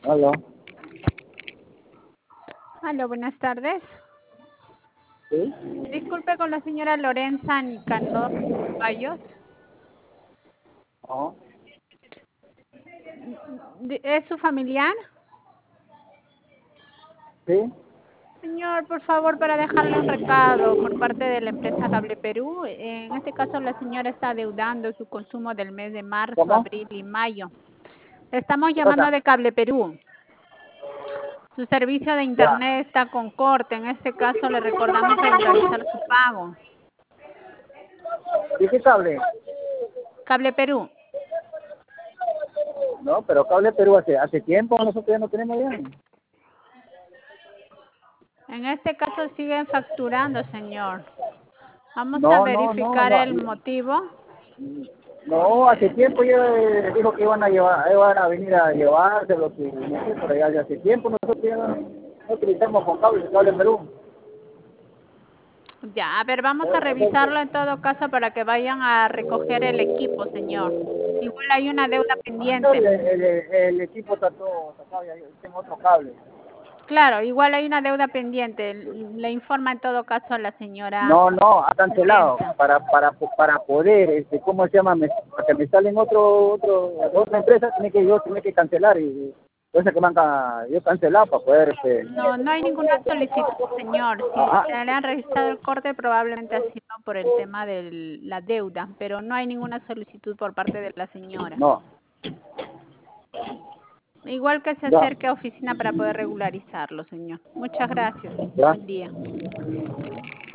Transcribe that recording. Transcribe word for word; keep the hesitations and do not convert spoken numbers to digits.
Aló. Aló, buenas tardes. ¿Sí? Disculpe con la señora Lorenza Nicanor Bayos. No. ¿Es su familiar? ¿Sí? Señor, por favor, para dejarle un recado por parte de la empresa Cable Perú. En este caso, la señora está adeudando su consumo del mes de marzo, ¿Cómo? abril y mayo. Le estamos ¿Qué llamando pasa? de Cable Perú. Su servicio de Ya. internet está con corte. En este caso, le recordamos regularizar su pago. ¿Y qué cable? Cable Perú. No, pero Cable Perú hace, hace tiempo nosotros ya no tenemos ya. En este caso, siguen facturando, señor. Vamos a No, no, no, verificar no. el motivo. No, hace tiempo ya eh, dijo que iban a llevar, iban a venir a llevárselo, que no sé, pero ya de hace tiempo nosotros ya no, no utilizamos con cable, Cable Perú. Ya, a ver, vamos a Entonces, revisarlo en todo caso para que vayan a recoger el equipo, señor. Igual hay una deuda pendiente. el, el, el equipo está todo sacado, ya tengo otro cable. Claro, igual hay una deuda pendiente. Le informa en todo caso a la señora No, no, ha cancelado Lorenza. para para para poder, este, ¿cómo se llama? Me, para que me salen otro otro otra empresa tiene que yo tiene que cancelar y entonces que me han ca- yo cancelado para poder este. No, no hay ninguna solicitud, señor. Si Ajá. se le han registrado el corte, probablemente ha sido por el tema de la deuda, pero no hay ninguna solicitud por parte de la señora. No, Igual que se ya, acerque a oficina para poder regularizarlo, señor. Muchas gracias. ya. Buen día.